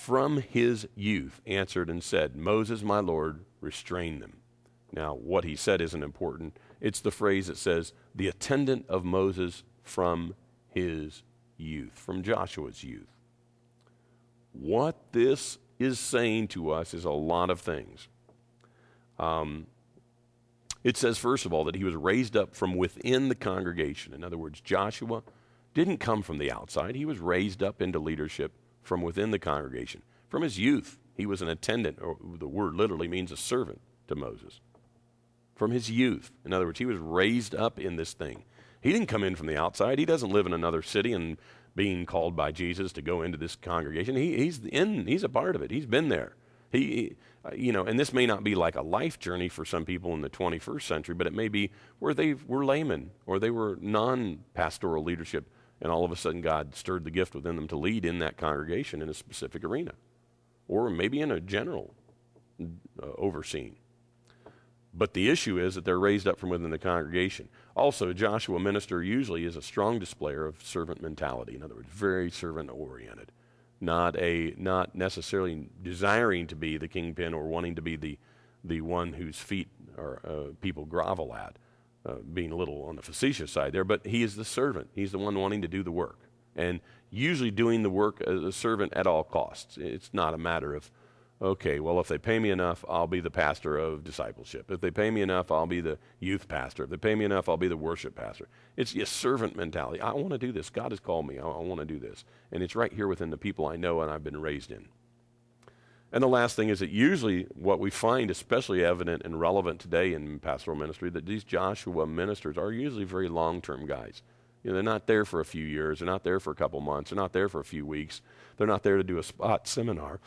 from his youth, answered and said, Moses, my Lord, restrain them. Now, what he said isn't important. It's the phrase that says, the attendant of Moses from his youth, from Joshua's youth. What this is saying to us is a lot of things. It says, first of all, that he was raised up from within the congregation. In other words, Joshua didn't come from the outside. He was raised up into leadership from within the congregation. From his youth, he was an attendant, or the word literally means a servant to Moses. From his youth. In other words, he was raised up in this thing. He didn't come in from the outside. He doesn't live in another city and being called by Jesus to go into this congregation. He's a part of it. He's been there. And this may not be like a life journey for some people in the 21st century, but it may be where they were laymen or they were non-pastoral leadership, and all of a sudden God stirred the gift within them to lead in that congregation in a specific arena, or maybe in a general overseeing. But the issue is that they're raised up from within the congregation. Also, Joshua minister usually is a strong displayer of servant mentality. In other words, very servant-oriented. Not necessarily desiring to be the kingpin or wanting to be the one whose feet people grovel at, being a little on the facetious side there, but he is the servant. He's the one wanting to do the work, and usually doing the work as a servant at all costs. It's not a matter of, okay, well, if they pay me enough, I'll be the pastor of discipleship. If they pay me enough, I'll be the youth pastor. If they pay me enough, I'll be the worship pastor. It's a servant mentality. I want to do this. God has called me. I want to do this. And it's right here within the people I know and I've been raised in. And the last thing is that usually what we find especially evident and relevant today in pastoral ministry, that these Joshua ministers are usually very long-term guys. They're not there for a few years. They're not there for a couple months. They're not there for a few weeks. They're not there to do a spot seminar.